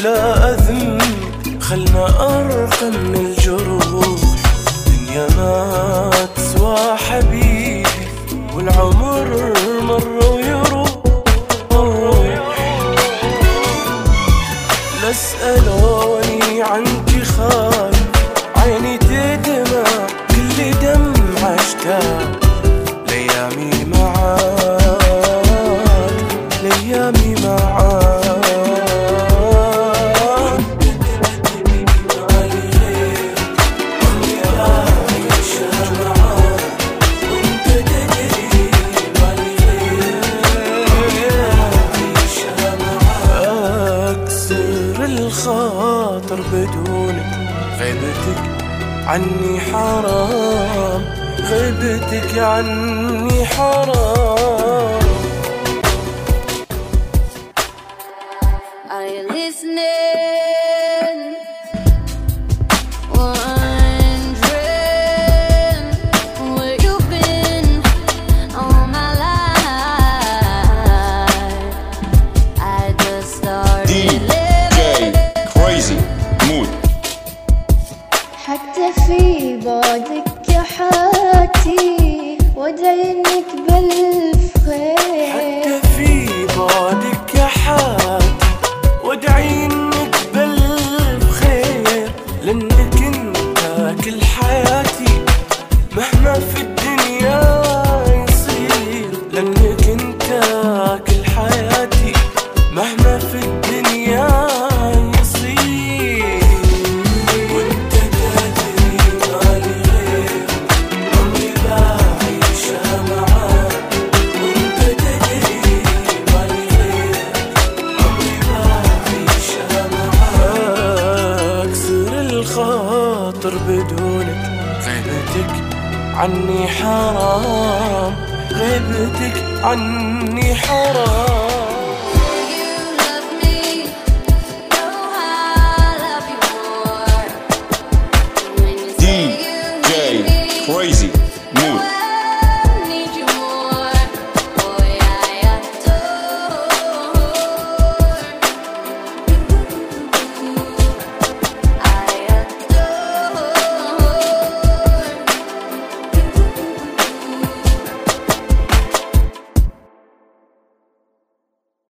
لا أذنب، خلنا أرقى من الجروح. دنيا ما تسوى حبيبي، والعمر مر ويروح. لا اسألوني عنك خايف، عيني تدمع كل دمعة اشتاق لأيامي معاك، لأيامي معاك. الخاطر بدونك، غيبتك عني حرام، غيبتك عني حرام. Are you listening? Wondering where you've been all my life. I just started crazy mood. حتى في بعدك يا حياتي وادعي انك بألف خير. حتى في بعدك يا حياتي وادعي انك بألف خير، لانك انت كل حياتي مهما في الدنيا يصير. لانك انت كل حياتي مهما في الدنيا يصير. وانت تدري مالي غير، عمري بعيشها معاك. وانت تدري مالي غير، عمري بعيشها معاك. كسر الخاطر بدونك، غيبتك عني حرام، غيبتك عني حرام. DJ Crazy